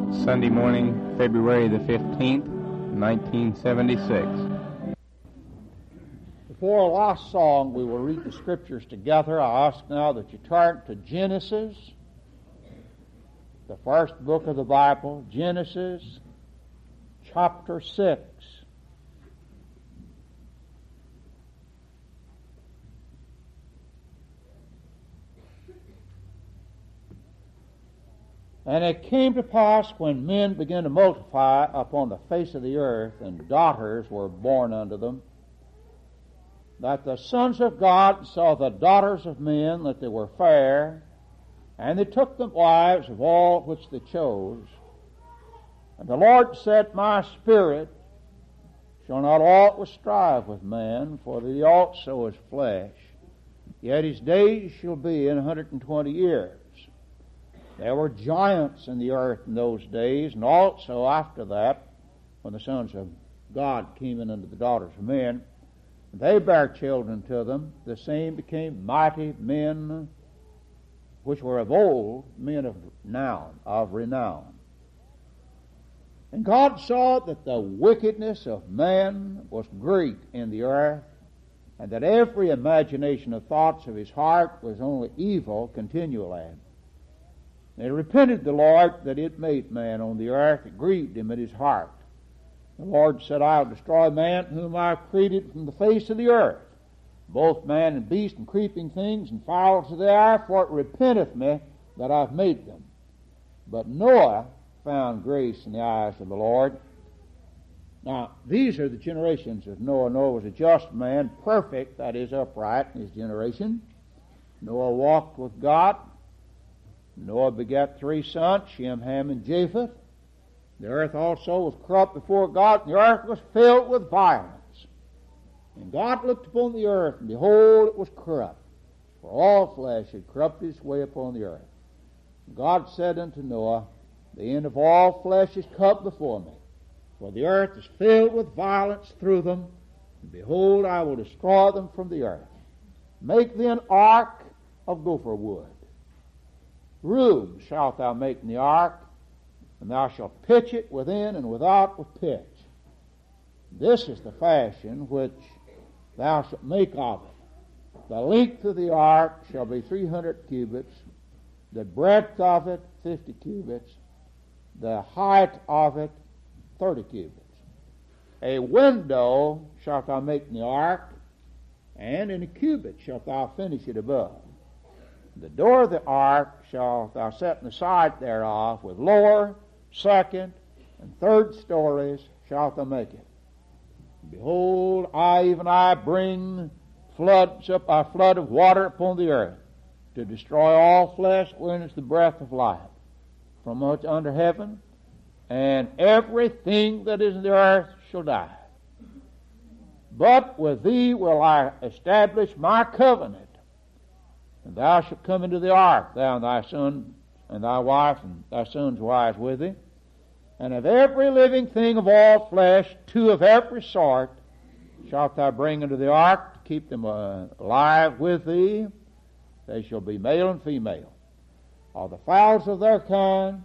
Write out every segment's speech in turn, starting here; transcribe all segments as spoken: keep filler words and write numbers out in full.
Sunday morning, February the fifteenth, nineteen seventy-six. Before our last song, we will read the Scriptures together. I ask now that you turn to Genesis, the first book of the Bible, Genesis chapter six. And it came to pass, when men began to multiply upon the face of the earth, and daughters were born unto them, that the sons of God saw the daughters of men, that they were fair, and they took them wives of all which they chose. And the Lord said, My spirit shall not always strive with man, for that he also is flesh. Yet his days shall be in a hundred and twenty years. There were giants in the earth in those days, and also after that, when the sons of God came in unto the daughters of men, they bare children to them. The same became mighty men, which were of old, men of renown, of renown. And God saw that the wickedness of man was great in the earth, and that every imagination of thoughts of his heart was only evil continually. And it repented the Lord that it made man on the earth. It grieved him at his heart. The Lord said, I'll destroy man whom I have created from the face of the earth, both man and beast and creeping things and fowls of the air, for it repenteth me that I've made them. But Noah found grace in the eyes of the Lord. Now, these are the generations of Noah. Noah was a just man, perfect, that is, upright in his generation. Noah walked with God. Noah begat three sons, Shem, Ham, and Japheth. The earth also was corrupt before God, and the earth was filled with violence. And God looked upon the earth, and behold, it was corrupt, for all flesh had corrupted its way upon the earth. And God said unto Noah, The end of all flesh is come before me, for the earth is filled with violence through them, and behold, I will destroy them from the earth. Make thee an ark of gopher wood. Room shalt thou make in the ark, and thou shalt pitch it within and without with pitch. This is the fashion which thou shalt make of it. The length of the ark shall be three hundred cubits, the breadth of it fifty cubits, the height of it thirty cubits. A window shalt thou make in the ark, and in a cubit shalt thou finish it above. The door of the ark shalt thou set in the side thereof, with lower, second, and third stories shalt thou make it. Behold, I, even I, bring floods up a flood of water upon the earth, to destroy all flesh wherein is the breath of life, from much under heaven, and everything that is in the earth shall die. But with thee will I establish my covenant. And thou shalt come into the ark, thou and thy son, and thy wife, and thy son's wives with thee. And of every living thing of all flesh, two of every sort, shalt thou bring into the ark, to keep them uh, alive with thee. They shall be male and female. Of the fowls of their kind,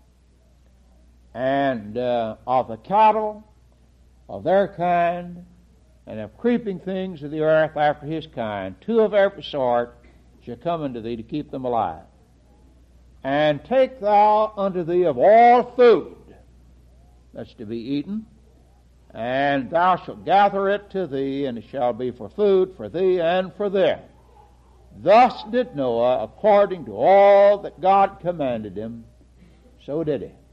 and uh, of the cattle of their kind, and of creeping things of the earth after his kind, two of every sort, shall come unto thee to keep them alive. And take thou unto thee of all food that's to be eaten, and thou shalt gather it to thee, and it shall be for food for thee and for them. Thus did Noah, according to all that God commanded him, so did he.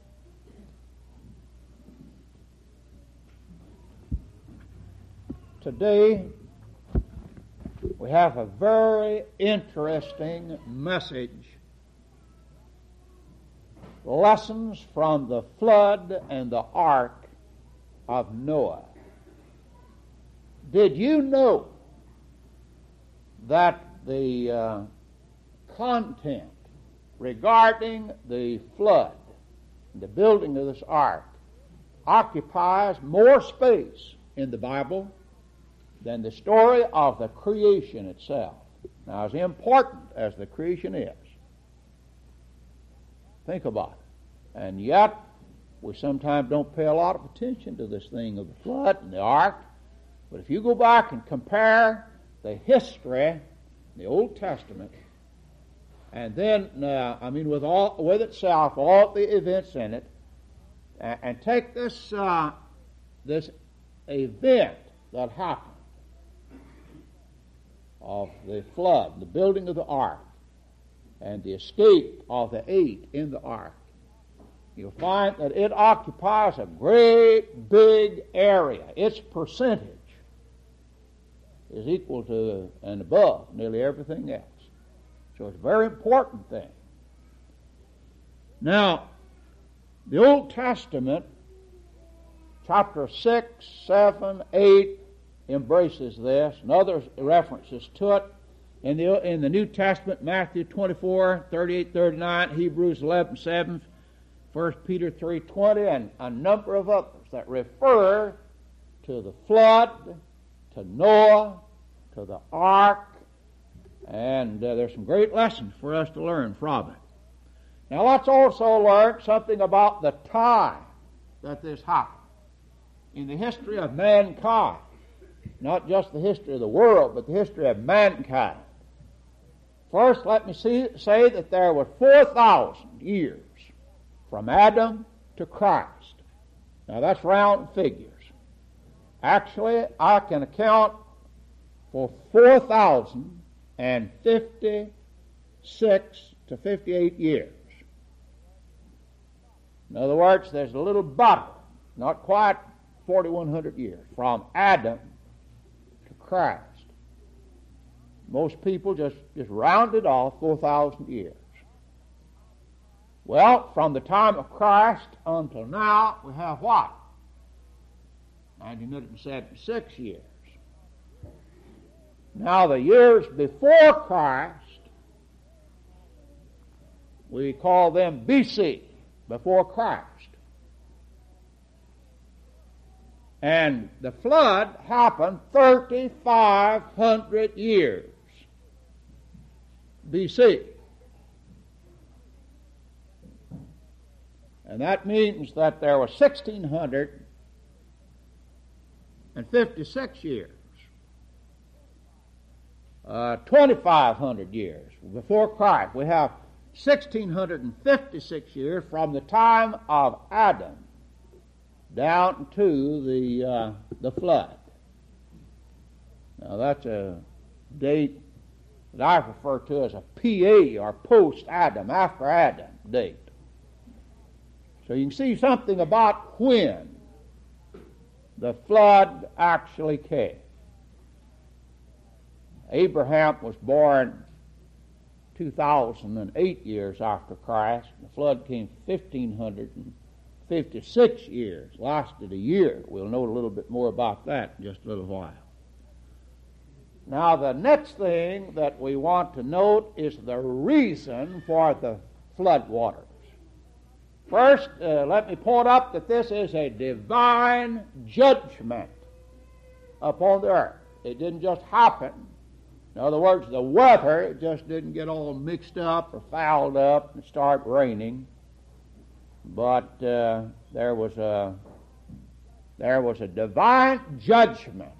Today, we have a very interesting message. Lessons from the flood and the ark of Noah. Did you know that the uh, content regarding the flood, the building of this ark, occupies more space in the Bible than the story of the creation itself? Now, as important as the creation is, think about it. And yet, We sometimes don't pay a lot of attention to this thing of the flood and the ark. But if you go back and compare the history, the Old Testament, and then, uh, I mean, with all with itself, all the events in it, and, and take this uh, this event that happened of the flood, the building of the ark, and the escape of the eight in the ark, you'll find that it occupies a great big area. Its percentage is equal to and above nearly everything else. So it's a very important thing. Now, the Old Testament, chapter six, seven, eight, embraces this, and other references to it. In the, in the New Testament, Matthew twenty-four, thirty-eight, thirty-nine, Hebrews eleven, seven, First Peter three, twenty, and a number of others that refer to the flood, to Noah, to the ark, and uh, there's some great lessons for us to learn from it. Now let's also learn something about the time that this happened in the history of mankind. Not just the history of the world, but the history of mankind. First, let me see, say that there were four thousand years from Adam to Christ. Now that's round figures. Actually, I can account for four thousand fifty-six to fifty-eight years. In other words, there's a little bubble, not quite forty-one hundred years, from Adam to Christ. Most people just, just round it off four thousand years. Well, from the time of Christ until now, we have what? nineteen seventy-six years. Now, the years before Christ, we call them B C, before Christ. And the flood happened thirty-five hundred years B C. And that means that there were one thousand six hundred fifty-six years, uh, twenty-five hundred years before Christ. We have one thousand six hundred fifty-six years from the time of Adam down to the uh, the flood. Now that's a date that I refer to as a P A, or post-Adam, after Adam date. So you can see something about when the flood actually came. Abraham was born two thousand eight years after Christ. The flood came fifteen fifty-six years, lasted a year. We'll know a little bit more about that in just a little while. Now, the next thing that we want to note is the reason for the flood waters. First, uh, let me point out that this is a divine judgment upon the earth. It didn't just happen. In other words, the weather, it just didn't get all mixed up or fouled up and start raining. But uh, there was a there was a divine judgment.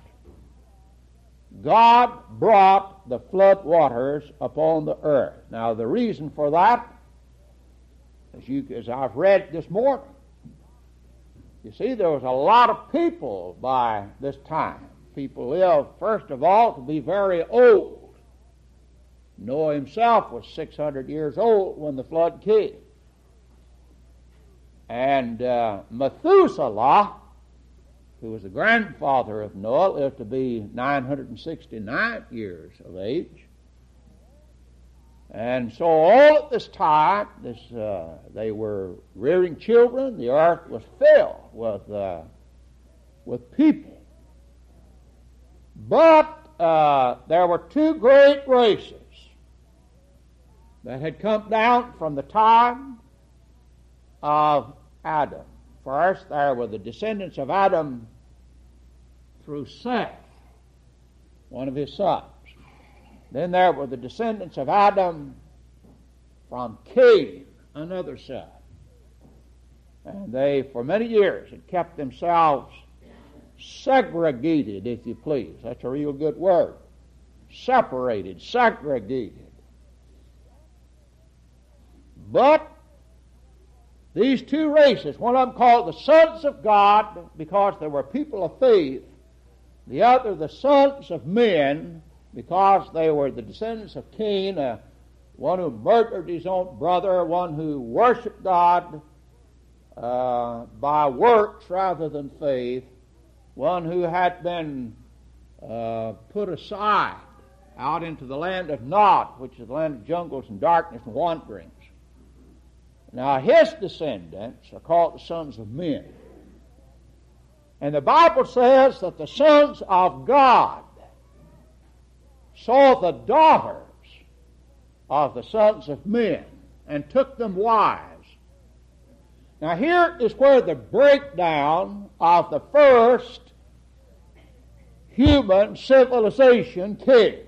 God brought the flood waters upon the earth. Now, the reason for that, as you as I've read this morning, you see, there was a lot of people by this time. People lived, first of all, to be very old. Noah himself was six hundred years old when the flood came. And uh, Methuselah, who was the grandfather of Noah, lived to be nine hundred sixty-nine years of age. And so all at this time, this uh, they were rearing children. The earth was filled with uh, with people. But uh, there were two great races that had come down from the time of Adam. First, there were the descendants of Adam through Seth, one of his sons. Then there were the descendants of Adam from Cain, another son. And they, for many years, had kept themselves segregated, if you please. That's a real good word. Separated, segregated. But these two races, one of them called the sons of God because they were people of faith, the other the sons of men because they were the descendants of Cain, uh, one who murdered his own brother, one who worshiped God uh, by works rather than faith, one who had been uh, put aside out into the land of Nod, which is the land of jungles and darkness and wanderings. Now his descendants are called the sons of men. And the Bible says that the sons of God saw the daughters of the sons of men and took them wives. Now here is where the breakdown of the first human civilization came.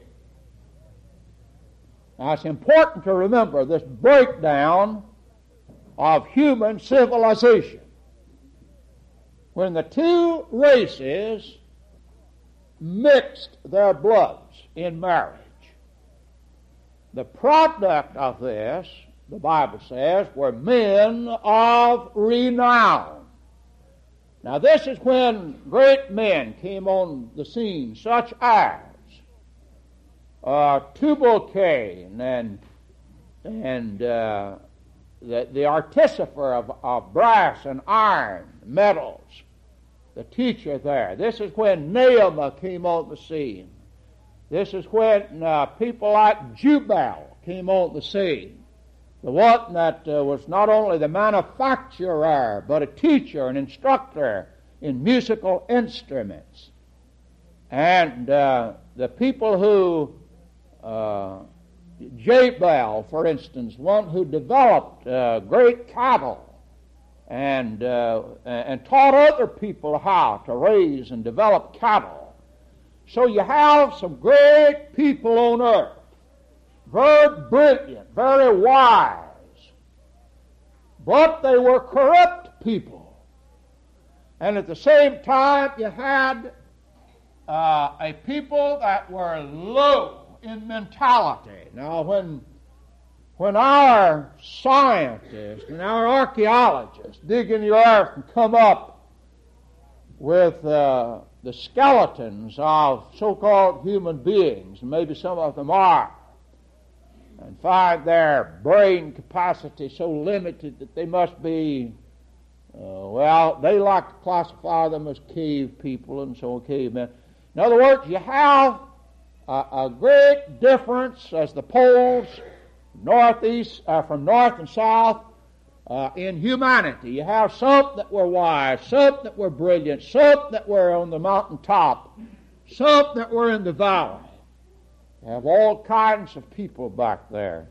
Now it's important to remember this breakdown of human civilization. When the two races mixed their bloods in marriage, the product of this, the Bible says, were men of renown. Now this is when great men came on the scene, such as uh, Tubal-Cain and and uh, the, the artificer of, of brass and iron metals, the teacher there. This is when Naaman came on the scene. This is when uh, people like Jubal came on the scene. The one that uh, was not only the manufacturer, but a teacher, an instructor in musical instruments. And uh, the people who, uh, Jabal, for instance, one who developed uh, great cattle and, uh, and taught other people how to raise and develop cattle. So you have some great people on earth, very brilliant, very wise, but they were corrupt people. And at the same time, you had uh, a people that were low in mentality. Now, when when our scientists and our archaeologists dig in the earth and come up with uh, the skeletons of so-called human beings, and maybe some of them are, and find their brain capacity so limited that they must be, uh, well, they like to classify them as cave people and so cavemen. In other words, you have a, a great difference as the poles northeast, uh, from north and south uh, in humanity. You have some that were wise, some that were brilliant, some that were on the mountaintop, some that were in the valley. You have all kinds of people back there.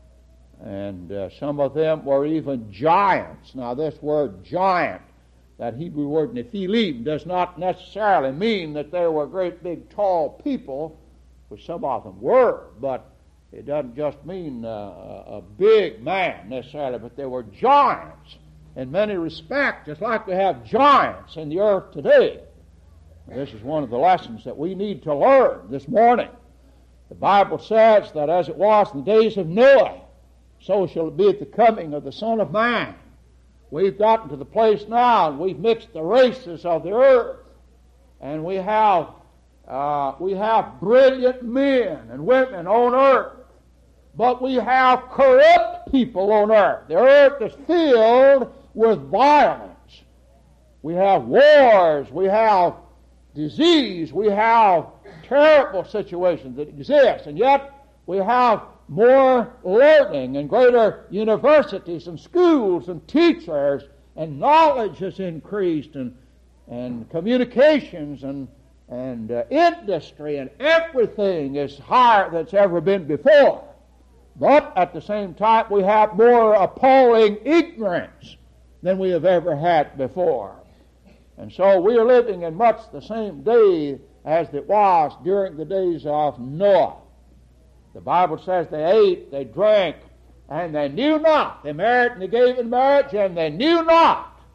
And uh, some of them were even giants. Now this word giant, that Hebrew word Nephilim, does not necessarily mean that they were great big tall people, which some of them were, but it doesn't just mean uh, a big man necessarily, but they were giants in many respects, just like we have giants in the earth today. This is one of the lessons that we need to learn this morning. The Bible says that as it was in the days of Noah, so shall it be at the coming of the Son of Man. We've gotten to the place now, and we've mixed the races of the earth, and we have uh, we have brilliant men and women on earth, but we have corrupt people on earth. The earth is filled with violence. We have wars, we have disease, we have terrible situations that exist, and yet we have more learning and greater universities and schools and teachers, and knowledge has increased, and and communications and and uh, industry and everything is higher than it's ever been before. But at the same time, we have more appalling ignorance than we have ever had before. And so we are living in much the same day as it was during the days of Noah. The Bible says they ate, they drank, and they knew not. They married and they gave in marriage, and they knew not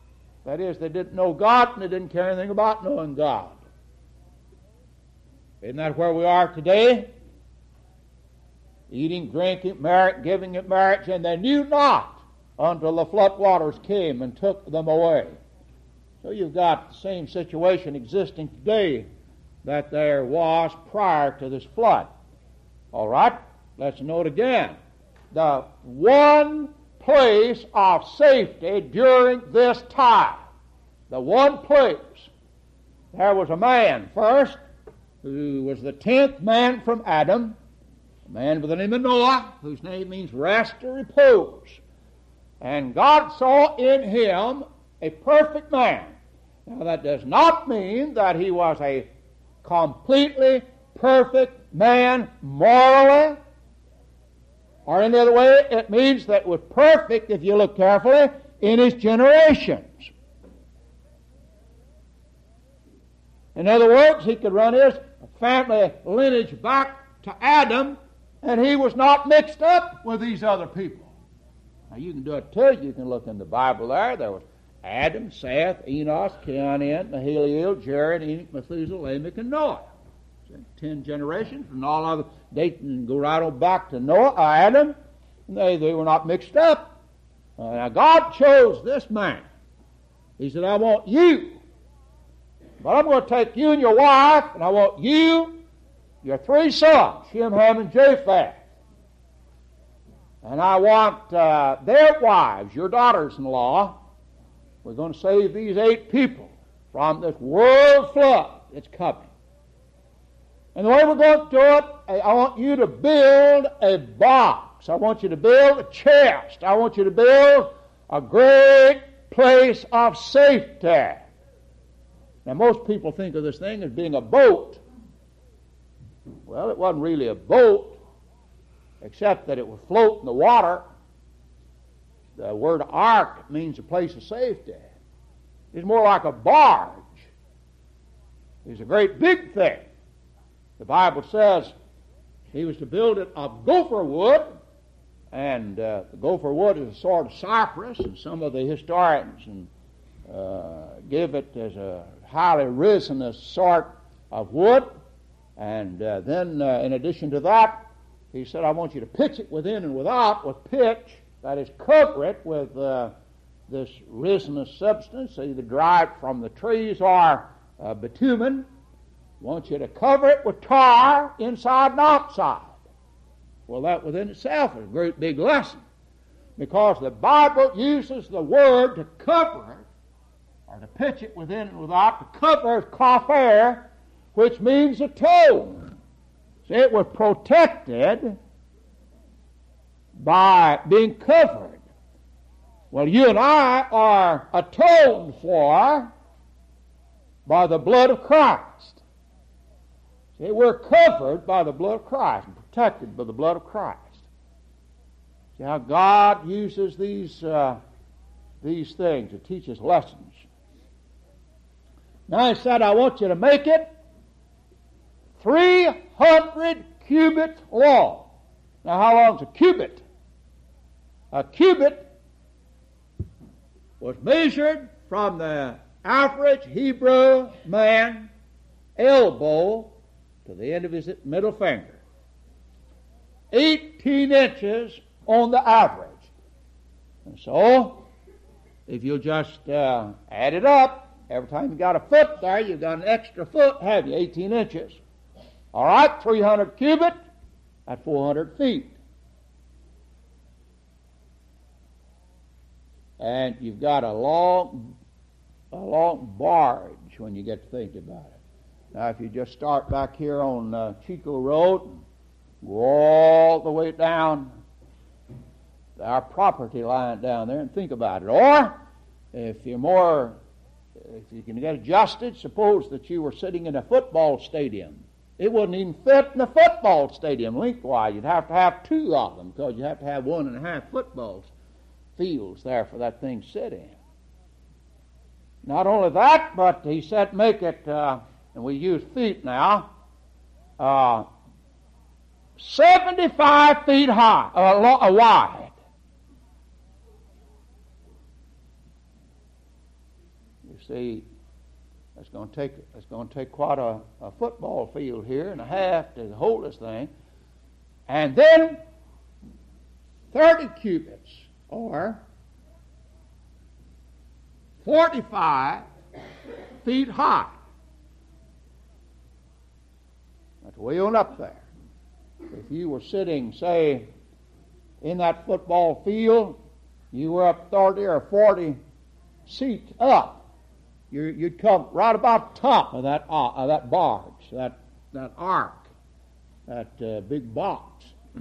That is, they didn't know God and they didn't care anything about knowing God. Isn't that where we are today? Eating, drinking, marriage, giving in marriage, and they knew not until the flood waters came and took them away. So you've got the same situation existing today that there was prior to this flood. All right, let's note again. The one place of safety during this time, the one place, there was a man first who was the tenth man from Adam, a man by the name of Noah, whose name means rest or repose. And God saw in him a perfect man. Now that does not mean that he was a completely perfect man morally, or any other way. It means that it was perfect, if you look carefully, in his generations. In other words, he could run his family lineage back to Adam, and he was not mixed up with these other people. Now you can do it too. You can look in the Bible there. There was Adam, Seth, Enos, Cainan, Mahalalel, Jared, Enoch, Methuselah, Lamech, and Noah. Ten generations, and all other, they can go right on back to Noah, uh, Adam, and they, they were not mixed up. Uh, now God chose this man. He said, I want you, but I'm going to take you and your wife, and I want you, your three sons, Shem, Ham, and Japheth. And I want uh, their wives, your daughters-in-law. We're going to save these eight people from this world flood that's coming. And the way we're going to do it, I want you to build a box. I want you to build a chest. I want you to build a great place of safety. Now, most people think of this thing as being a boat. Well, it wasn't really a boat, except that it would float in the water. The word ark means a place of safety. It's more like a barge. It's a great big thing. The Bible says he was to build it of gopher wood, and uh, the gopher wood is a sort of cypress, and some of the historians and, uh, give it as a highly resinous sort of wood. And uh, then, uh, in addition to that, he said, I want you to pitch it within and without with pitch, that is, cover it with uh, this resinous substance, either derived from the trees or uh, bitumen. Want you to cover it with tar inside and outside. Well, that within itself is a great big lesson, because the Bible uses the word to cover it, or to pitch it within and without. To cover is kafer, which means atone. See, it was protected by being covered. Well, you and I are atoned for by the blood of Christ. See, we're covered by the blood of Christ and protected by the blood of Christ. See how God uses these uh, these things to teach us lessons. Now he said, I want you to make it three hundred cubits long. Now how long is a cubit? A cubit was measured from the average Hebrew man elbow to the end of his middle finger. eighteen inches on the average. And so, if you just uh, add it up, every time you got a foot there, you've got an extra foot, have you? eighteen inches. All right, three hundred cubit at four hundred feet. And you've got a long, a long barge when you get to think about it. Now, if you just start back here on uh, Chico Road and go all the way down our property line down there and think about it. Or, if you're more, if you can get adjusted, suppose that you were sitting in a football stadium. It wouldn't even fit in a football stadium lengthwise. You'd have to have two of them, because you have to have one and a half football fields there for that thing to sit in. Not only that, but he said make it... Uh, and we use feet now, uh, seventy-five feet high, uh, lo- uh, wide. see, it's going to take it's going to take quite a, a football field here and a half to hold this thing. And then thirty cubits, or forty-five feet high. That's way on up there. If you were sitting, say, in that football field, you were up thirty or forty seats up, you, you'd come right about top of that uh, of that barge, that that ark, that uh, big box.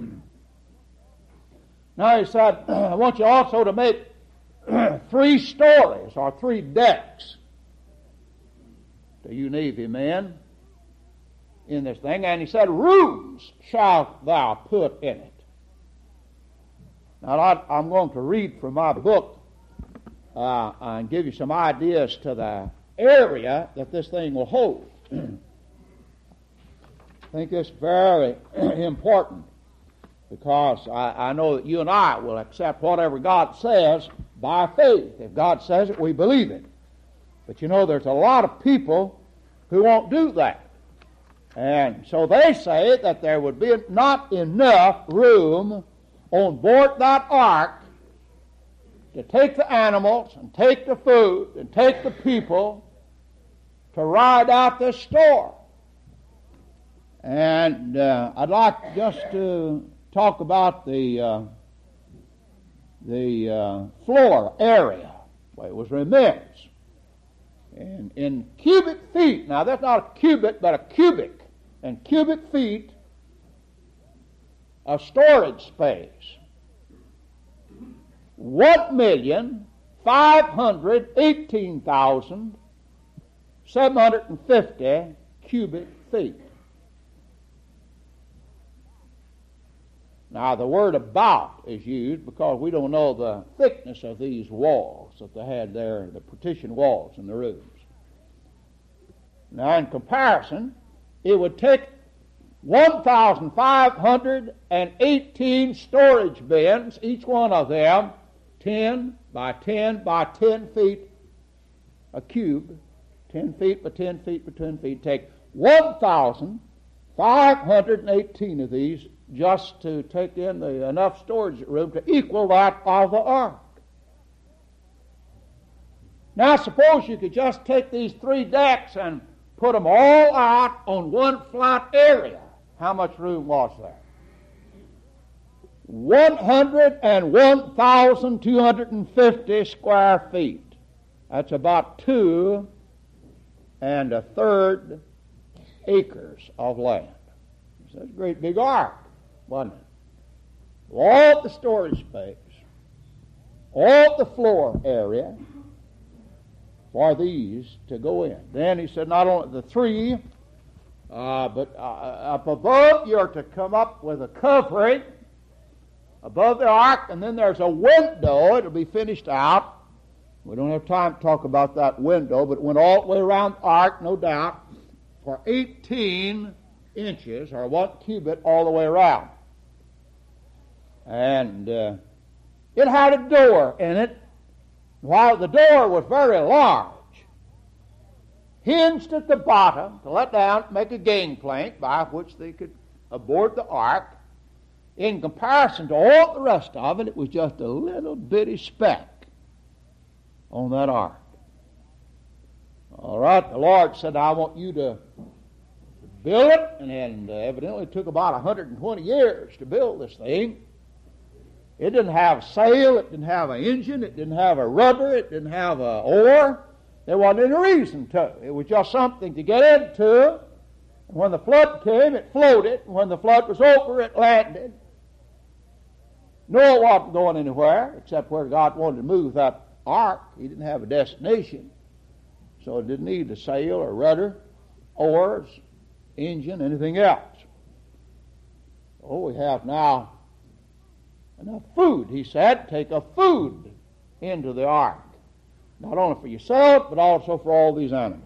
Now he said, I want you also to make three stories or three decks to you Navy men in this thing. And he said, rooms shalt thou put in it. Now I, I'm going to read from my book uh, and give you some ideas to the area that this thing will hold. I think it's very important, because I, I know that you and I will accept whatever God says by faith. If God says it, we believe it. But you know, there's a lot of people who won't do that. And so they say that there would be not enough room on board that ark to take the animals and take the food and take the people to ride out this storm. And uh, I'd like just to talk about the uh, the uh, floor area where it was immense. And in cubic feet, now that's not a cubit, but a cubic. And cubic feet of storage space. One million five hundred eighteen thousand seven hundred and fifty cubic feet. Now the word about is used because we don't know the thickness of these walls that they had there, the partition walls in the rooms. Now in comparison, it would take one thousand five hundred eighteen storage bins, each one of them ten by ten by ten feet a cube, ten feet by ten feet by ten feet, take one thousand five hundred eighteen of these just to take in the enough storage room to equal that of the ark. Now suppose you could just take these three decks and put them all out on one flat area. How much room was there? one hundred one thousand two hundred fifty square feet. That's about two and a third acres of land. So that's a great big ark, wasn't it? All the storage space, all the floor area for these to go in. Then he said not only the three, uh, but uh, up above you're to come up with a covering above the ark, and then there's a window. It'll be finished out. We don't have time to talk about that window, but it went all the way around the ark, no doubt, for eighteen inches, or one cubit, all the way around. And uh, it had a door in it. While the door was very large, hinged at the bottom to let down, make a gangplank by which they could aboard the ark, in comparison to all the rest of it, it was just a little bitty speck on that ark. All right, the Lord said, I want you to build it, and then uh, evidently it took about one hundred twenty years to build this thing. It didn't have a sail, it didn't have an engine, it didn't have a rudder, it didn't have an oar. There wasn't any reason to. It was just something to get into. And when the flood came, it floated, and when the flood was over, it landed. Noah wasn't going anywhere except where God wanted to move that ark. He didn't have a destination, so it didn't need a sail or rudder, oars, engine, anything else. Oh, we have now enough food, he said. Take a food into the ark, not only for yourself, but also for all these animals.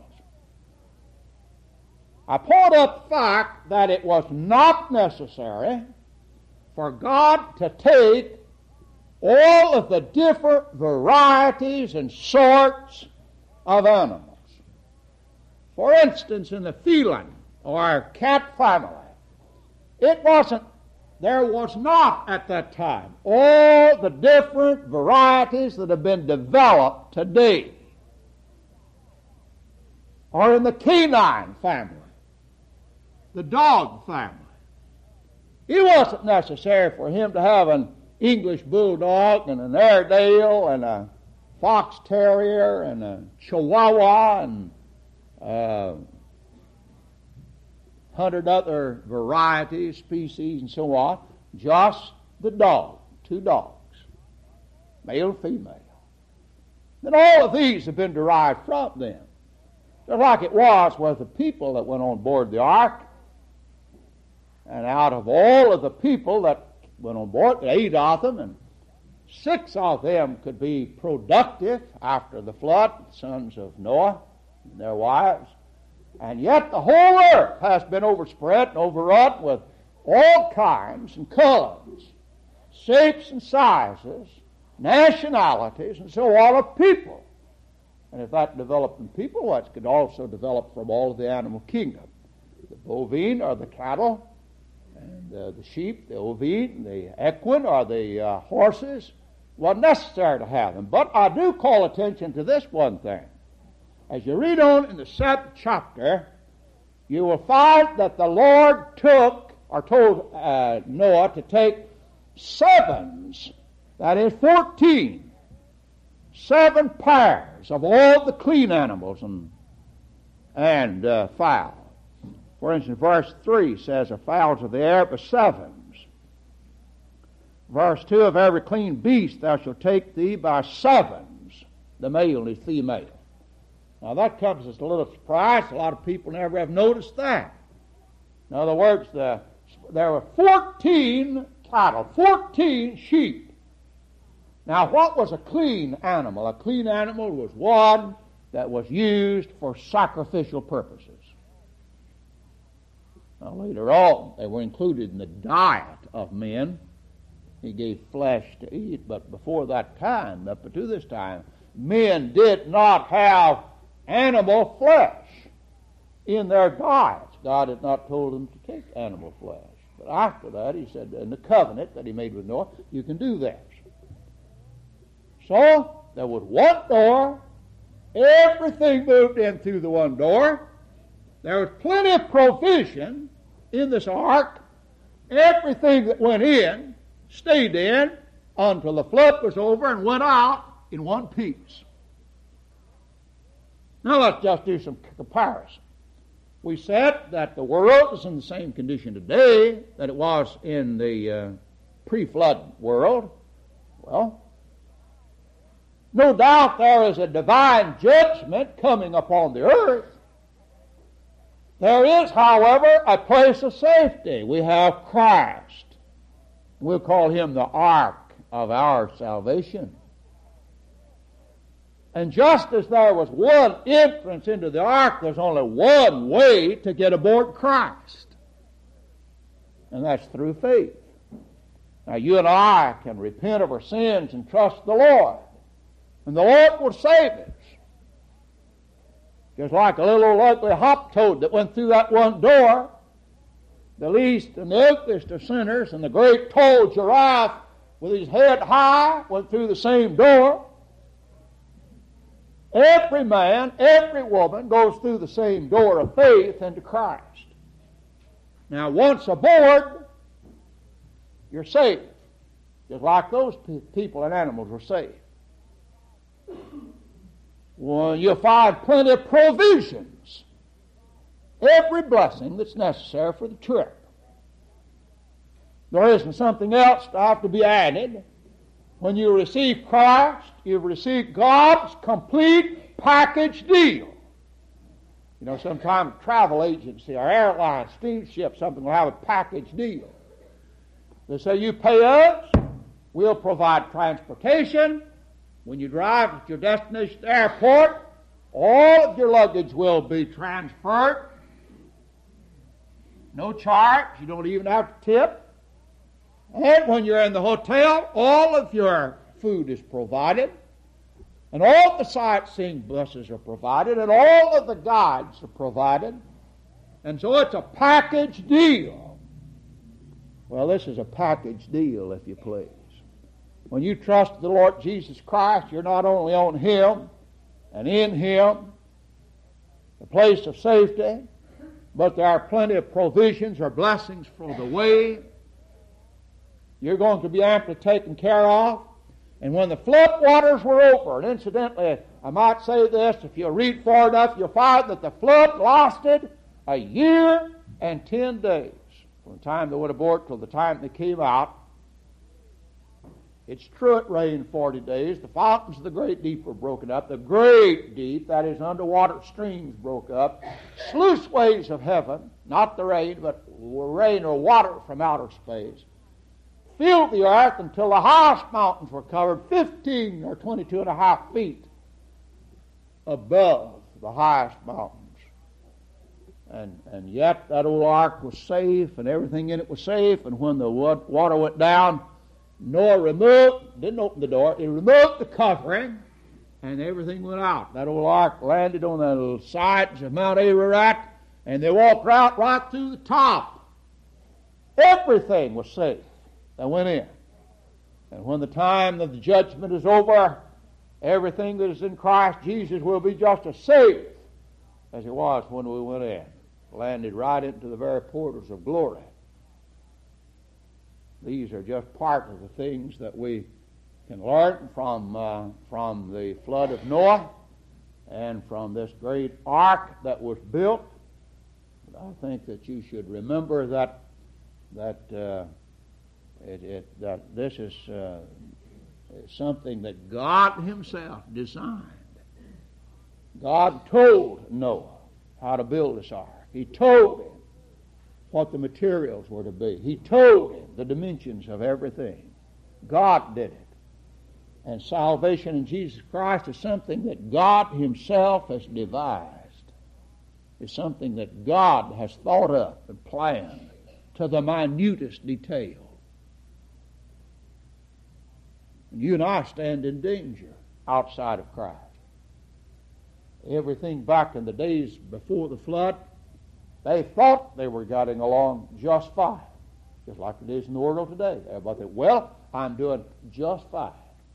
I point out the fact that it was not necessary for God to take all of the different varieties and sorts of animals. For instance, in the feline or cat family, it wasn't, there was not at that time all the different varieties that have been developed today. Or in the canine family, the dog family. It wasn't necessary for him to have an English bulldog and an Airedale and a fox terrier and a Chihuahua and a hundred other varieties, species, and so on. Just the dog, two dogs, male, female. Then all of these have been derived from them. Just like it was with the people that went on board the ark. And out of all of the people that went on board, eight of them, and six of them could be productive after the flood, sons of Noah and their wives. And yet the whole earth has been overspread and overrun with all kinds and colors, shapes and sizes, nationalities, and so on of people. And if that developed in people, well, it could also develop from all of the animal kingdom. The bovine or the cattle, and uh, the sheep, the ovine, the equine, or the uh, horses, wasn't necessary to have them. But I do call attention to this one thing. As you read on in the seventh chapter, you will find that the Lord took, or told uh, Noah to take sevens, that is fourteen, seven pairs of all the clean animals and, and uh, fowl. For instance, verse three says, the fowls of the air by sevens. Verse two, of every clean beast thou shalt take thee by sevens, the male and the female. Now that comes as a little surprise. A lot of people never have noticed that. In other words, the, there were fourteen cattle, fourteen sheep. Now what was a clean animal? A clean animal was one that was used for sacrificial purposes. Now later on, they were included in the diet of men. He gave flesh to eat, but before that time, up to this time, men did not have animal flesh in their diets. God had not told them to take animal flesh. But after that, he said, in the covenant that he made with Noah, you can do that. So, there was one door. Everything moved in through the one door. There was plenty of provision in this ark. Everything that went in stayed in until the flood was over and went out in one piece. Now let's just do some comparison. We said that the world is in the same condition today that it was in the uh, pre-flood world. Well, no doubt there is a divine judgment coming upon the earth. There is, however, a place of safety. We have Christ. We'll call him the ark of our salvation. And just as there was one entrance into the ark, there's only one way to get aboard Christ. And that's through faith. Now you and I can repent of our sins and trust the Lord. And the Lord will save us. Just like a little old ugly hop toad that went through that one door. The least and the ugliest of sinners and the great tall giraffe with his head high went through the same door. Every man, every woman goes through the same door of faith into Christ. Now once aboard, you're saved. Just like those pe- people and animals were saved. Well, you'll find plenty of provisions. Every blessing that's necessary for the trip. There isn't something else to have to be added. When you receive Christ, you've received God's complete package deal. You know, sometimes a travel agency or airline, steamship, something will have a package deal. They say, you pay us, we'll provide transportation. When you drive at your destination airport, all of your luggage will be transferred. No charge. You don't even have to tip. And when you're in the hotel, all of your food is provided. And all the sightseeing buses are provided, and all of the guides are provided. And so it's a package deal. Well, this is a package deal, if you please. When you trust the Lord Jesus Christ, you're not only on Him and in Him, the place of safety, but there are plenty of provisions or blessings for the way. You're going to be amply taken care of. And when the flood waters were over, and incidentally, I might say this, if you read far enough, you'll find that the flood lasted a year and ten days. From the time they went aboard till the time they came out. It's true it rained forty days. The fountains of the great deep were broken up. The great deep, that is, underwater streams broke up. Sluiceways of heaven, not the rain, but rain or water from outer space, filled the earth until the highest mountains were covered fifteen or twenty-two and a half feet above the highest mountains. And, and yet that old ark was safe, and everything in it was safe, and when the water went down, Noah removed, didn't open the door, he removed the covering, and everything went out. That old ark landed on the sides of Mount Ararat, and they walked right, right through the top. Everything was safe that went in. And when the time of the judgment is over, everything that is in Christ Jesus will be just as safe as it was when we went in. Landed right into the very portals of glory. These are just part of the things that we can learn from uh, from the flood of Noah and from this great ark that was built. But I think that you should remember that that uh, it, it, that this is uh, something that God Himself designed. God told Noah how to build this ark. He told him what the materials were to be. He told him the dimensions of everything. God did it. And salvation in Jesus Christ is something that God Himself has devised. It's something that God has thought up and planned to the minutest detail. And you and I stand in danger outside of Christ. Everything back in the days before the flood, they thought they were getting along just fine, just like it is in the world today. Everybody said, well, I'm doing just fine.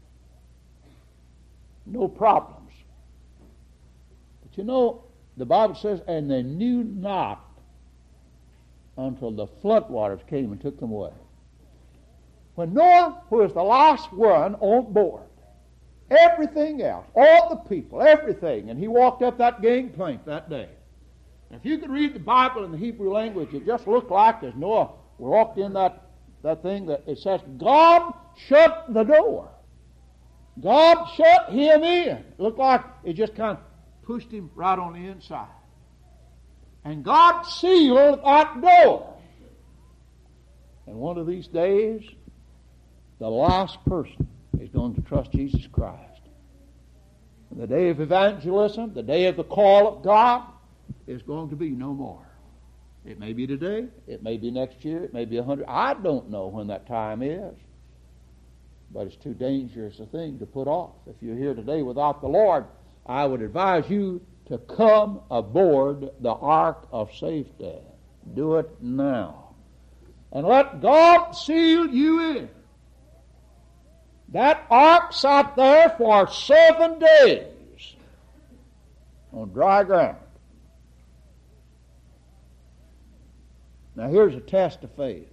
No problems. But you know, the Bible says, and they knew not until the floodwaters came and took them away. When Noah, who was the last one on board, everything else, all the people, everything, and he walked up that gangplank that day. If you could read the Bible in the Hebrew language, it just looked like as Noah walked in that, that thing that it says, God shut the door. God shut him in. It looked like it just kind of pushed him right on the inside. And God sealed that door. And one of these days, the last person is going to trust Jesus Christ. And the day of evangelism, the day of the call of God, is going to be no more. It may be today, it may be next year, it may be a hundred. I don't know when that time is. But it's too dangerous a thing to put off. If you're here today without the Lord, I would advise you to come aboard the ark of safety. Do it now. And let God seal you in. That ark sat there for seven days on dry ground. Now here's a test of faith.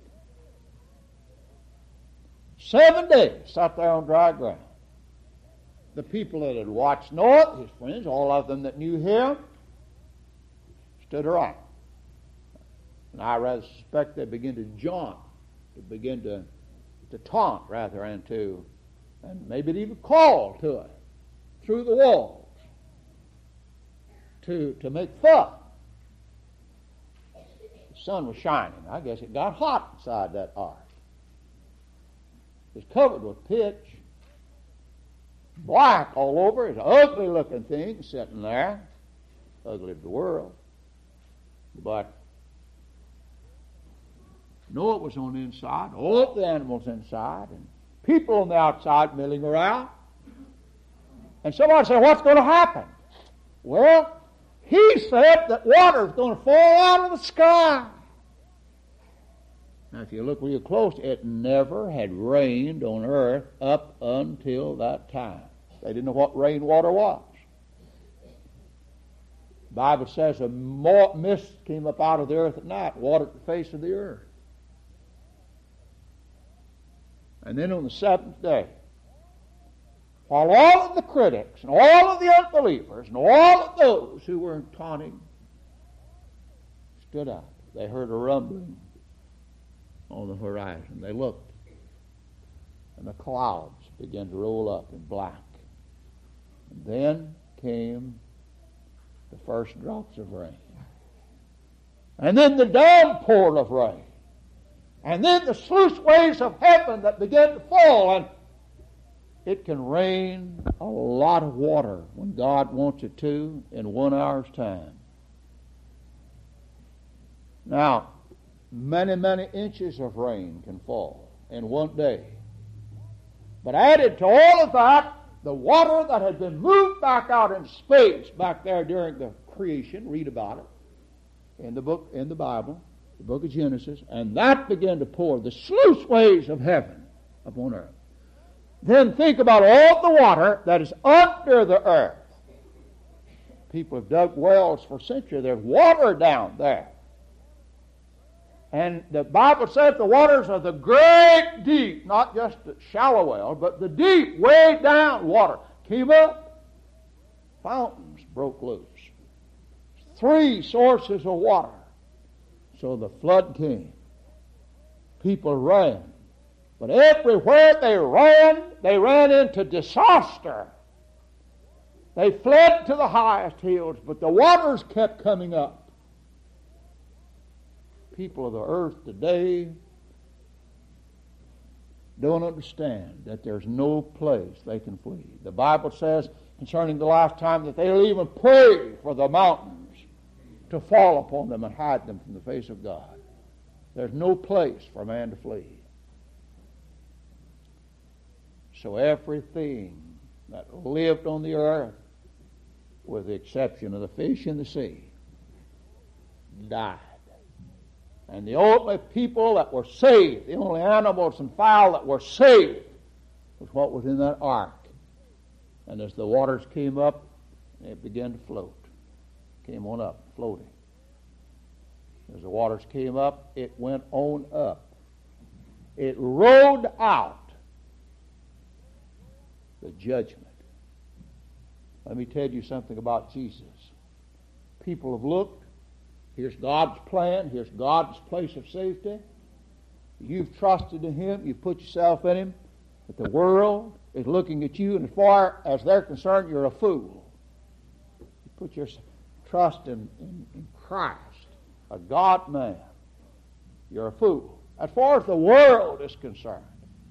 Seven days sat there on dry ground. The people that had watched Noah, his friends, all of them that knew him, stood around. And I rather suspect they began to jaunt, to begin to, to taunt rather, and to, and maybe even call to it through the walls, to, to make fun. The sun was shining. I guess it got hot inside that ark. It was covered with pitch, black all over. It's an ugly looking thing sitting there, ugly of the world. But Noah was on the inside, all the animals inside, and people on the outside milling around. And somebody said, what's going to happen? Well, he said that water is going to fall out of the sky. Now, if you look real close, it never had rained on earth up until that time. They didn't know what rainwater was. The Bible says a mist came up out of the earth at night, watered the face of the earth. And then on the seventh day, while all of the critics and all of the unbelievers and all of those who were taunting stood up, they heard a rumbling on the horizon. They looked, and the clouds began to roll up in black. And then came the first drops of rain. And then the downpour of rain. And then the sluice waves of heaven that began to fall. And it can rain a lot of water when God wants it to in one hour's time. Now, many, many inches of rain can fall in one day. But added to all of that, the water that had been moved back out in space back there during the creation, read about it in the book, in the Bible, the book of Genesis, and that began to pour the sluice waves of heaven upon earth. Then think about all the water that is under the earth. People have dug wells for centuries. There's water down there. And the Bible says the waters are the great deep, not just the shallow well, but the deep, way down water came up. Fountains broke loose. Three sources of water. So the flood came. People ran. But everywhere they ran, they ran into disaster. They fled to the highest hills, but the waters kept coming up. People of the earth today don't understand that there's no place they can flee. The Bible says concerning the last time that they'll even pray for the mountains to fall upon them and hide them from the face of God. There's no place for man to flee. So everything that lived on the earth, with the exception of the fish in the sea, died. And the only people that were saved, the only animals and fowl that were saved, was what was in that ark. And as the waters came up, it began to float. Came on up, floating. As the waters came up, it went on up. It rode out the judgment. Let me tell you something about Jesus. People have looked. Here's God's plan. Here's God's place of safety. You've trusted in Him. You've put yourself in Him. But the world is looking at you, and as far as they're concerned, you're a fool. You put your trust in, in, in Christ, a God-man. You're a fool. As far as the world is concerned.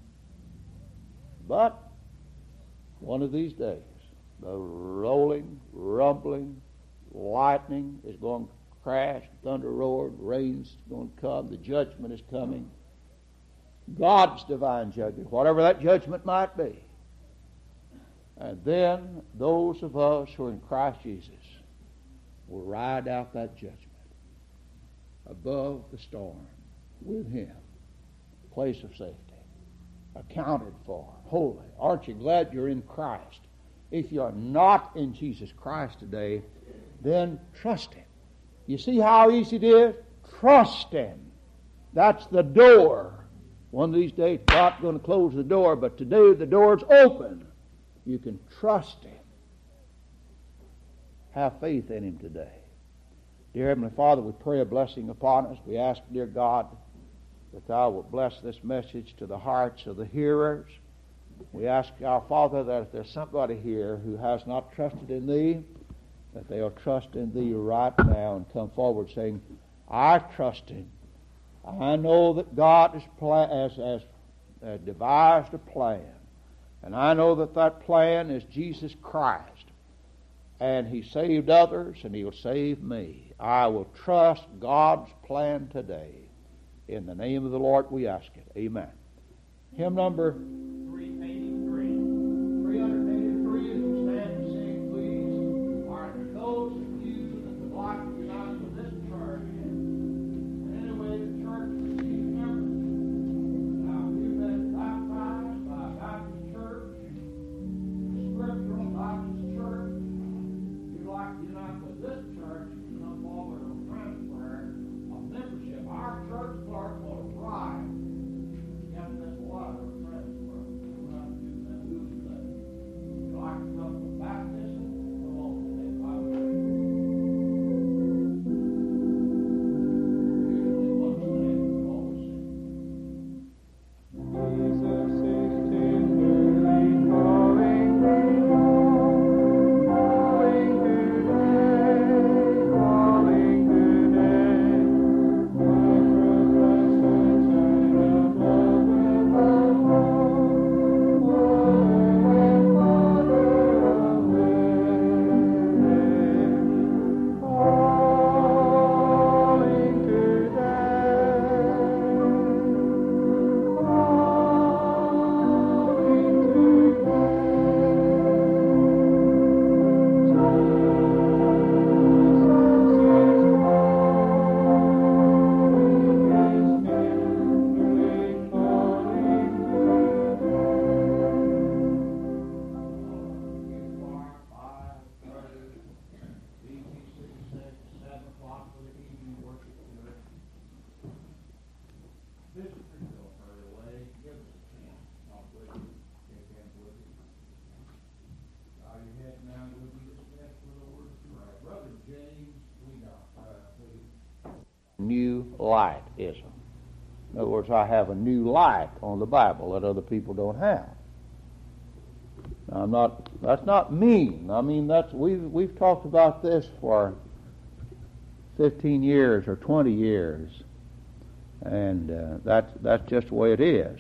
But one of these days, the rolling, rumbling, lightning is going to crash, thunder roared, rain's going to come, the judgment is coming. God's divine judgment, whatever that judgment might be. And then those of us who are in Christ Jesus will ride out that judgment above the storm with Him, place of safety, accounted for, holy. Aren't you glad you're in Christ? If you are not in Jesus Christ today, then trust Him. You see how easy it is? Trust Him. That's the door. One of these days, God's going to close the door, but today the door's open. You can trust Him. Have faith in Him today. Dear Heavenly Father, we pray a blessing upon us. We ask, dear God, that Thou wilt bless this message to the hearts of the hearers. We ask, our Father, that if there's somebody here who has not trusted in Thee, that they'll trust in Thee right now and come forward saying, I trust Him. I know that God has, pla- has, has uh, devised a plan. And I know that that plan is Jesus Christ. And He saved others, and He'll save me. I will trust God's plan today. In the name of the Lord we ask it. Amen. Hymn number three eighty-three. three eighty-three as we stand. lightism. In other words, I have a new light on the Bible that other people don't have. Now, I'm not. That's not mean. I mean, that's we've we've talked about this for fifteen years or twenty years, and uh, that's that's just the way it is.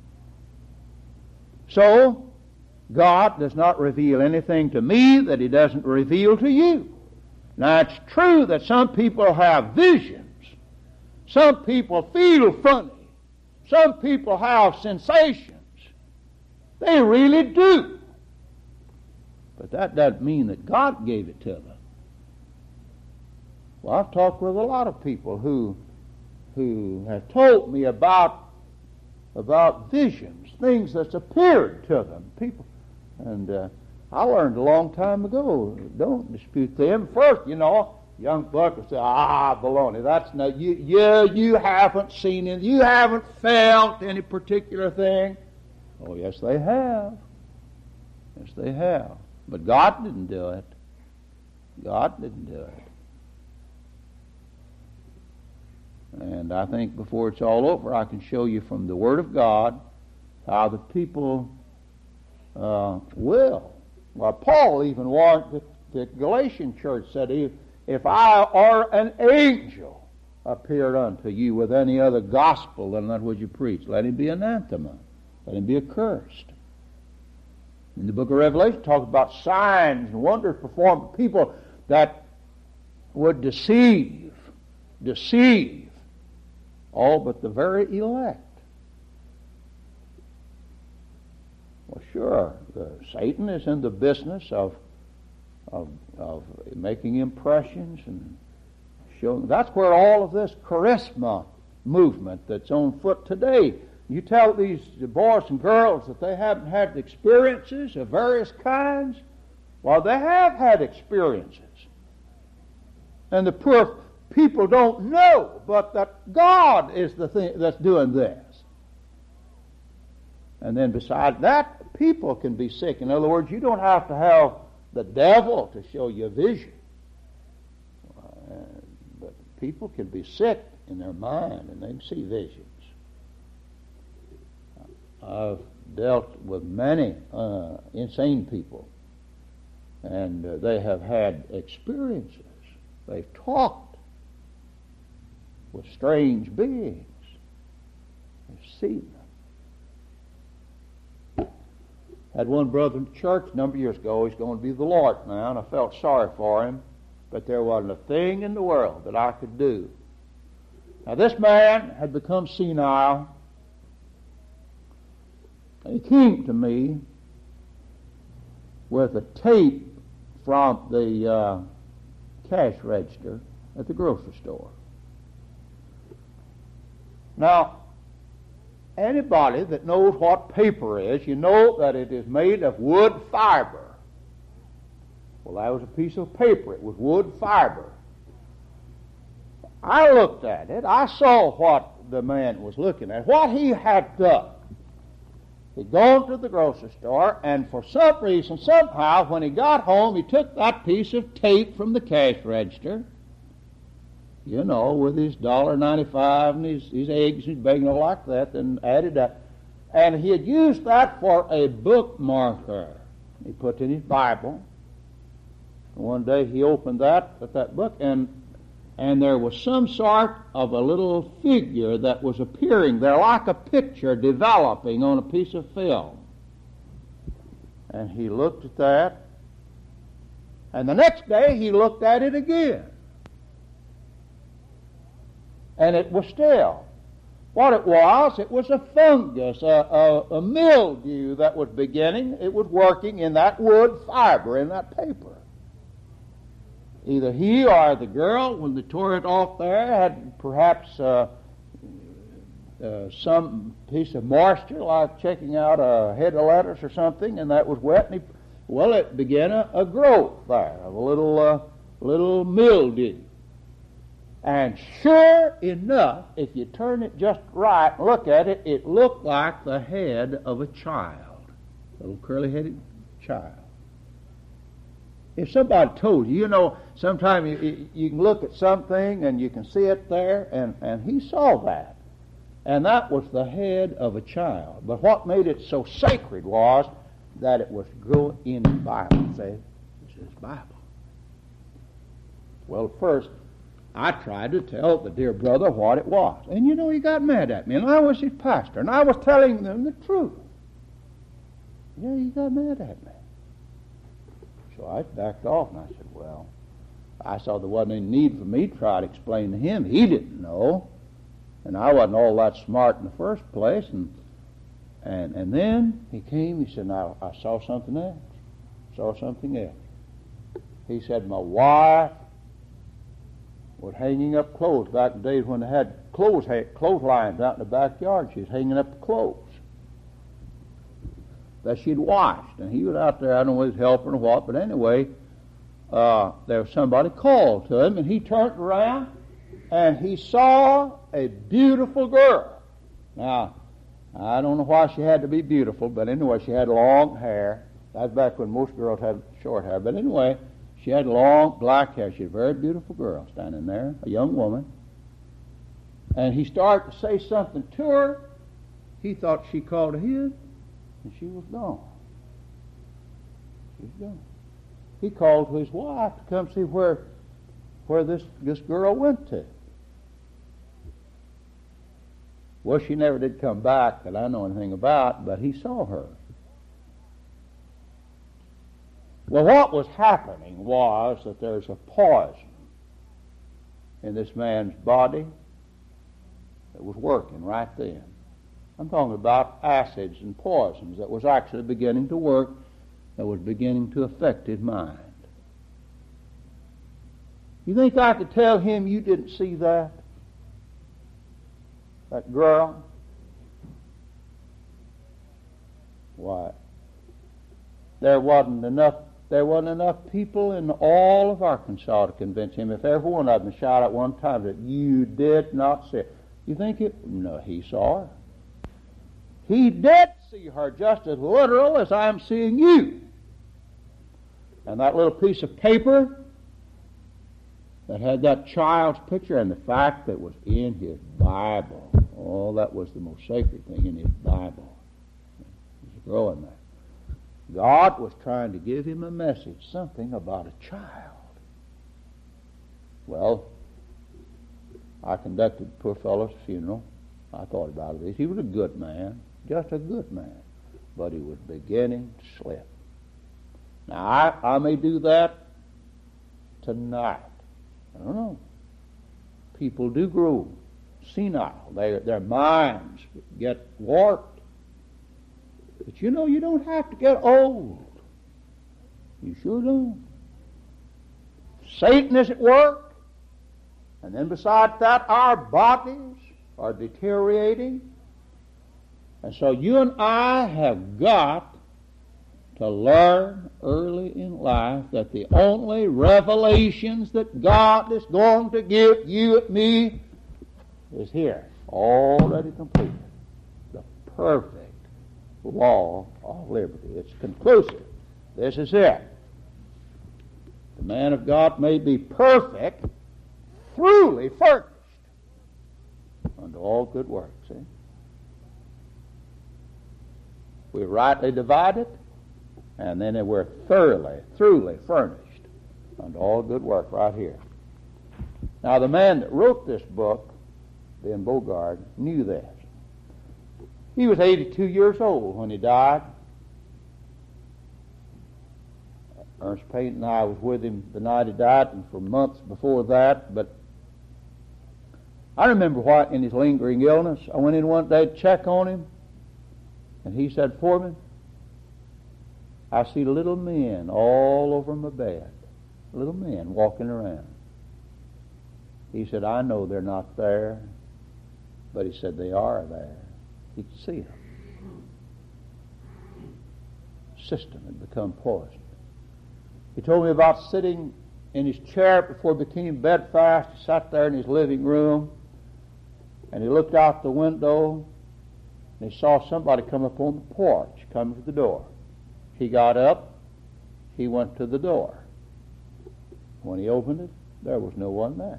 So, God does not reveal anything to me that He doesn't reveal to you. Now, it's true that some people have visions. Some people feel funny. Some people have sensations. They really do. But that doesn't mean that God gave it to them. Well, I've talked with a lot of people who who have told me about about visions, things that's appeared to them. People, and uh, I learned a long time ago, don't dispute them. First, you know, young buck will say, ah, baloney, that's no, you, you, you haven't seen it, you haven't felt any particular thing. Oh, yes, they have. Yes, they have. But God didn't do it. God didn't do it. And I think before it's all over, I can show you from the Word of God how the people uh, will. Well, Paul even warned the, the Galatian church, said, if, if I or an angel appeared unto you with any other gospel than that which you preach, let him be anathema. Let him be accursed. In the book of Revelation, it talks about signs and wonders performed by people that would deceive, deceive all but the very elect. Well, sure, the, Satan is in the business of, of of making impressions and showing. That's where all of this charisma movement that's on foot today. You tell these boys and girls that they haven't had experiences of various kinds. Well, they have had experiences. And the poor people don't know, but that God is the thing that's doing this. And then besides that, people can be sick. In other words, you don't have to have the devil to show you a vision. Uh, but people can be sick in their mind and they can see visions. I've dealt with many uh, insane people, and uh, they have had experiences. They've talked with strange beings. They've seen them. Had one brother in church a number of years ago. He's going to be the Lord now, and I felt sorry for him, but there wasn't a thing in the world that I could do. Now, this man had become senile. He came to me with a tape from the uh, cash register at the grocery store. Now, anybody that knows what paper is, you know that it is made of wood fiber. Well, that was a piece of paper. It was wood fiber. I looked at it. I saw what the man was looking at, what he had done. He'd gone to the grocery store, and for some reason, somehow, when he got home, he took that piece of tape from the cash register, you know, with his one dollar ninety-five and his, his eggs and bacon and all like that, and added that. And he had used that for a bookmarker. He put in his Bible. And one day he opened that, at that book, and and there was some sort of a little figure that was appearing there, like a picture developing on a piece of film. And he looked at that, and the next day he looked at it again. And it was still. What it was, it was a fungus, a, a, a mildew that was beginning. It was working in that wood fiber, in that paper. Either he or the girl, when they tore it off there, had perhaps uh, uh, some piece of moisture, like checking out a head of lettuce or something, and that was wet. And he, well, it began a, a growth there of a little, uh, little mildew. And sure enough, if you turn it just right and look at it, it looked like the head of a child, a little curly-headed child. If somebody told you, you know, sometimes you, you can look at something and you can see it there, and, and he saw that. And that was the head of a child. But what made it so sacred was that it was growing in the Bible. Say, this is Bible. Well, first, I tried to tell the dear brother what it was. And you know, he got mad at me. And I was his pastor. And I was telling them the truth. Yeah, he got mad at me. So I backed off and I said, well, I saw there wasn't any need for me to try to explain to him. He didn't know. And I wasn't all that smart in the first place. And and and then he came, he said, now I saw something else. Saw something else. He said, my wife was hanging up clothes back in the days when they had clothes clotheslines out in the backyard. She was hanging up clothes that she'd washed. And he was out there, I don't know if he was helping or what, but anyway, uh, there was somebody called to him, and he turned around, and he saw a beautiful girl. Now, I don't know why she had to be beautiful, but anyway, she had long hair. That's back when most girls had short hair. But anyway, she had long black hair. She was a very beautiful girl standing there, a young woman. And he started to say something to her. He thought she called to him, and she was gone. She was gone. He called to his wife to come see where where this, this girl went to. Well, she never did come back that I know anything about, but he saw her. Well, what was happening was that there's a poison in this man's body that was working right then. I'm talking about acids and poisons that was actually beginning to work, that was beginning to affect his mind. You think I could tell him you didn't see that? That girl? Why? There wasn't enough there wasn't enough people in all of Arkansas to convince him. If every one of them shouted at one time that you did not see it. You think it? No, he saw her. He did see her just as literal as I'm seeing you. And that little piece of paper that had that child's picture and the fact that it was in his Bible. Oh, that was the most sacred thing in his Bible. He was growing there. God was trying to give him a message, something about a child. Well, I conducted the poor fellow's funeral. I thought about it. He was a good man, just a good man, but he was beginning to slip. Now, I, I may do that tonight. I don't know. People do grow senile. They, their minds get warped. But you know, you don't have to get old. You sure don't. Satan is at work. And then besides that, our bodies are deteriorating. And so you and I have got to learn early in life that the only revelations that God is going to give you and me is here, already completed. The perfect law of liberty. It's conclusive. This is it. The man of God may be perfect, truly furnished unto all good works. See? We rightly divide it, and then we're thoroughly, truly furnished unto all good work right here. Now, the man that wrote this book, Ben Bogard, knew this. He was eighty-two years old when he died. Ernest Payne and I was with him the night he died, and for months before that. But I remember what, in his lingering illness, I went in one day to check on him, and he said, "Foreman, I see little men all over my bed, little men walking around." He said, "I know they're not there," but he said, "They are there." He could see them. System had become poisoned. He told me about sitting in his chair before it became bedfast. He sat there in his living room, and he looked out the window, and he saw somebody come up on the porch, come to the door. He got up. He went to the door. When he opened it, there was no one there.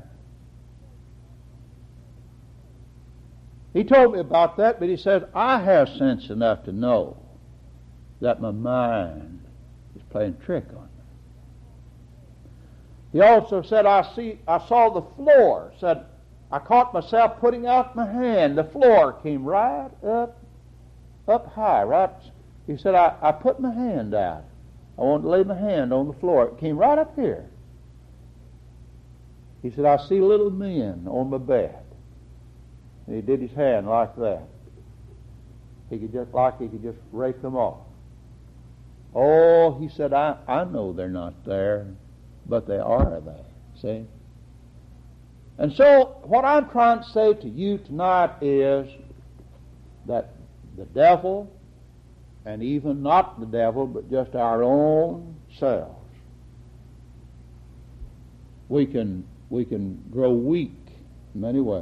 He told me about that, but he said, I have sense enough to know that my mind is playing trick on me. He also said, I see, I saw the floor. Said, I caught myself putting out my hand. The floor came right up, up high, right. He said, I, I put my hand out. I wanted to lay my hand on the floor. It came right up here. He said, I see little men on my bed. And he did his hand like that. He could just, like he could just rake them off. Oh, he said, I, I know they're not there, but they are there. See? And so, what I'm trying to say to you tonight is that the devil, and even not the devil, but just our own selves, we can we can grow weak in many ways.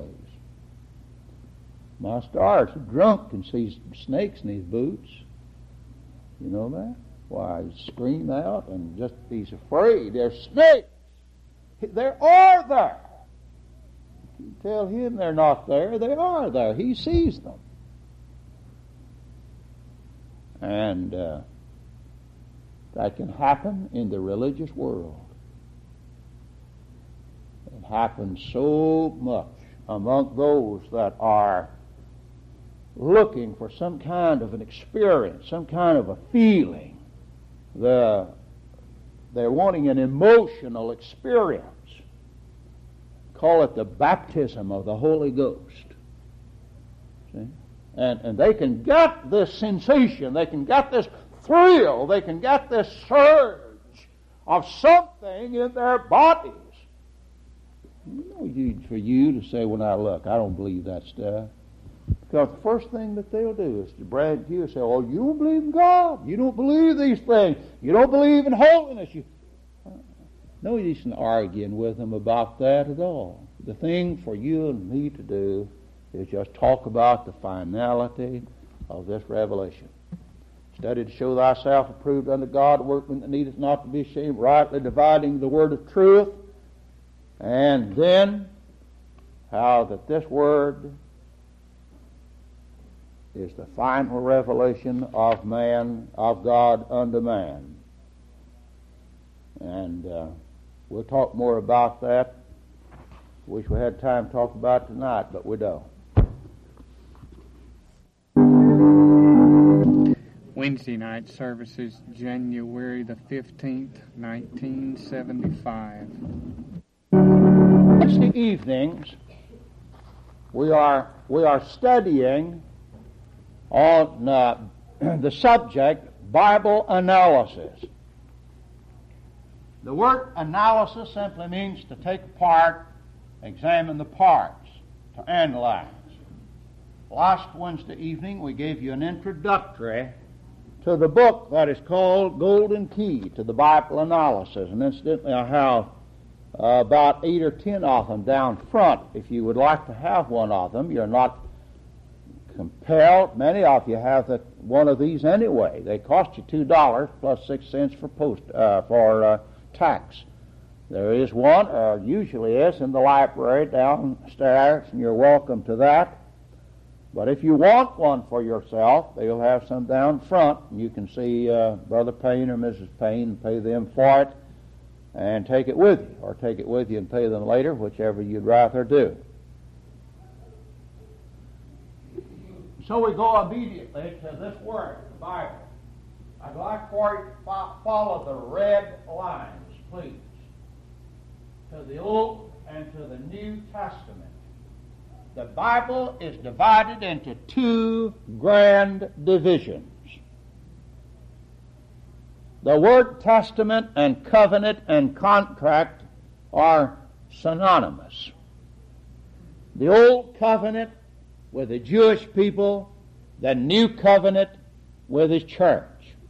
My star's drunk and sees snakes in his boots. You know that? Why, he scream out and just he's afraid. There's snakes. There are there. You tell him they're not there. They are there. He sees them. And uh, that can happen in the religious world. It happens so much among those that are looking for some kind of an experience, some kind of a feeling. The, they're wanting an emotional experience. Call it the baptism of the Holy Ghost. See? And, and they can get this sensation, they can get this thrill, they can get this surge of something in their bodies. No need for you to say, well, now look, I don't believe that stuff. Because the first thing that they'll do is to brag to you and say, oh, you don't believe in God. You don't believe these things. You don't believe in holiness. You... No use in arguing with them about that at all. The thing for you and me to do is just talk about the finality of this revelation. Study to show thyself approved unto God, workman that needeth not to be ashamed, rightly dividing the word of truth. And then how that this word is the final revelation of man, of God unto man. And uh, we'll talk more about that. Wish we had time to talk about it tonight, but we don't. Wednesday night services, January the fifteenth, nineteen seventy-five. Wednesday evenings, we are we are studying on uh, the subject Bible analysis. The word analysis simply means to take apart, examine the parts, to analyze. Last Wednesday evening we gave you an introductory to the book that is called Golden Key to the Bible Analysis, and incidentally I have uh, about eight or ten of them down front. If you would like to have one of them, you're not compelled. Many of you have the, one of these anyway. They cost you two dollars plus six cents for post uh, for uh, tax. There is one, or usually is, in the library downstairs, and you're welcome to that. But if you want one for yourself, they'll have some down front, and you can see uh, Brother Payne or Missus Payne and pay them for it, and take it with you, or take it with you and pay them later, whichever you'd rather do. So we go immediately to this word, the Bible. I'd like for you to fo- follow the red lines, please, to the Old and to the New Testament. The Bible is divided into two grand divisions. The word testament and covenant and contract are synonymous. The Old Covenant with the Jewish people, the New Covenant with His church.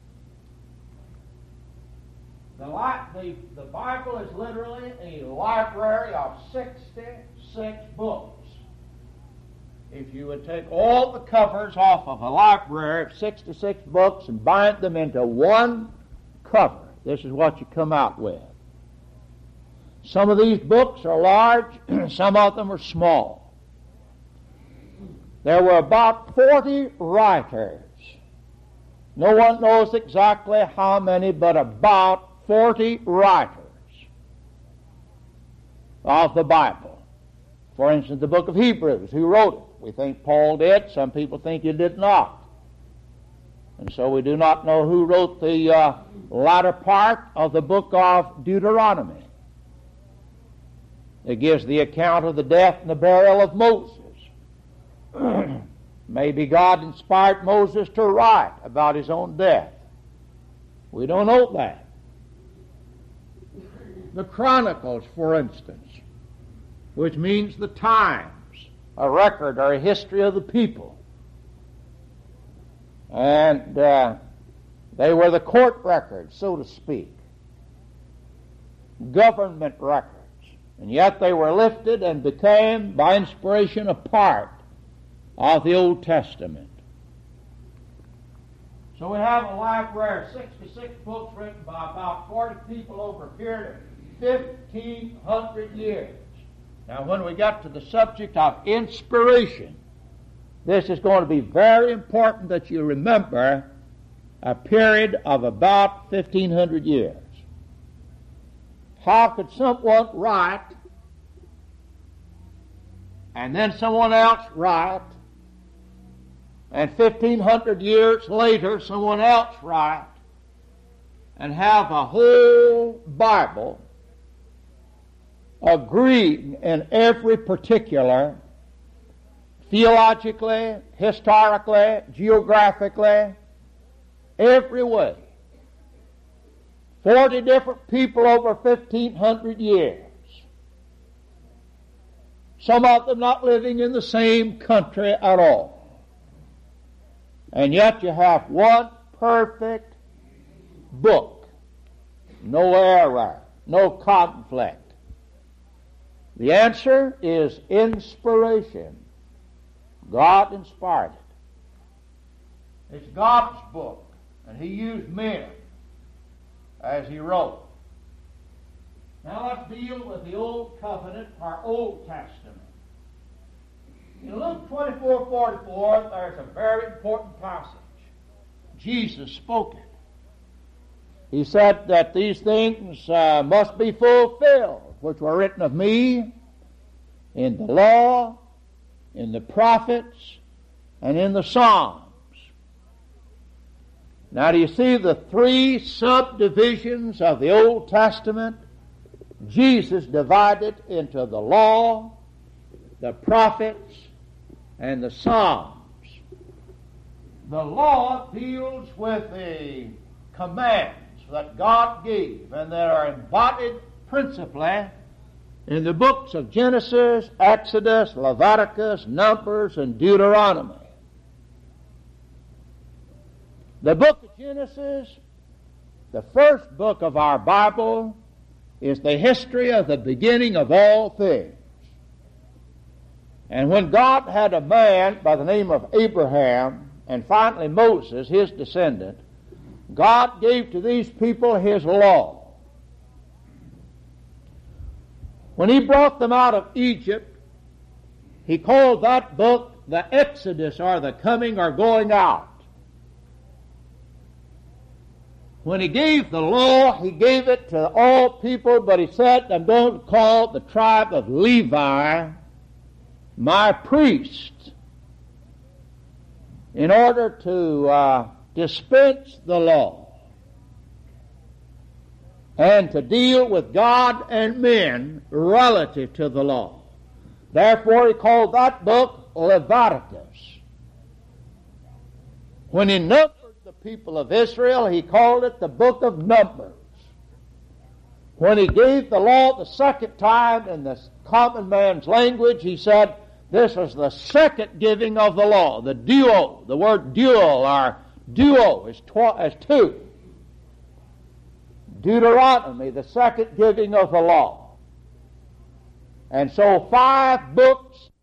The, li- the, the Bible is literally a library of sixty-six books. If you would take all the covers off of a library of sixty-six books and bind them into one cover, this is what you come out with. Some of these books are large, some of them are small. There were about forty writers. No one knows exactly how many, but about forty writers of the Bible. For instance, the book of Hebrews, who wrote it? We think Paul did. Some people think he did not. And so we do not know who wrote the uh, latter part of the book of Deuteronomy. It gives the account of the death and the burial of Moses. Maybe God inspired Moses to write about his own death. We don't know that. The Chronicles, for instance, which means the times, a record or a history of the people. And uh, they were the court records, so to speak, government records. And yet they were lifted and became, by inspiration, a part of the Old Testament. So we have a library of sixty-six books written by about forty people over a period of fifteen hundred years. Now, when we get to the subject of inspiration, this is going to be very important that you remember a period of about fifteen hundred years. How could someone write and then someone else write, and fifteen hundred years later someone else write, and have a whole Bible agreeing in every particular, theologically, historically, geographically, every way? Forty different people over fifteen hundred years. Some of them not living in the same country at all. And yet you have one perfect book. No error, no conflict. The answer is inspiration. God inspired it. It's God's book, and He used men as He wrote. Now let's deal with the Old Covenant, or Old Testament. In Luke twenty-four forty-four, there's a very important passage. Jesus spoke it. He said that these things uh, must be fulfilled, which were written of me in the law, in the prophets, and in the Psalms. Now, do you see the three subdivisions of the Old Testament? Jesus divided into the law, the prophets, and the Psalms. The law deals with the commands that God gave, and that are embodied principally in the books of Genesis, Exodus, Leviticus, Numbers, and Deuteronomy. The book of Genesis, the first book of our Bible, is the history of the beginning of all things. And when God had a man by the name of Abraham, and finally Moses, his descendant, God gave to these people His law. When He brought them out of Egypt, He called that book the Exodus, or the coming or going out. When He gave the law, He gave it to all people, but He said, I'm going to call the tribe of Levi my priest, in order to uh, dispense the law and to deal with God and men relative to the law. Therefore, He called that book Leviticus. When He numbered the people of Israel, He called it the book of Numbers. When He gave the law the second time in the common man's language, He said, this is the second giving of the law, the duo. The word dual or duo is, tw- is two. Deuteronomy, the second giving of the law. And so five books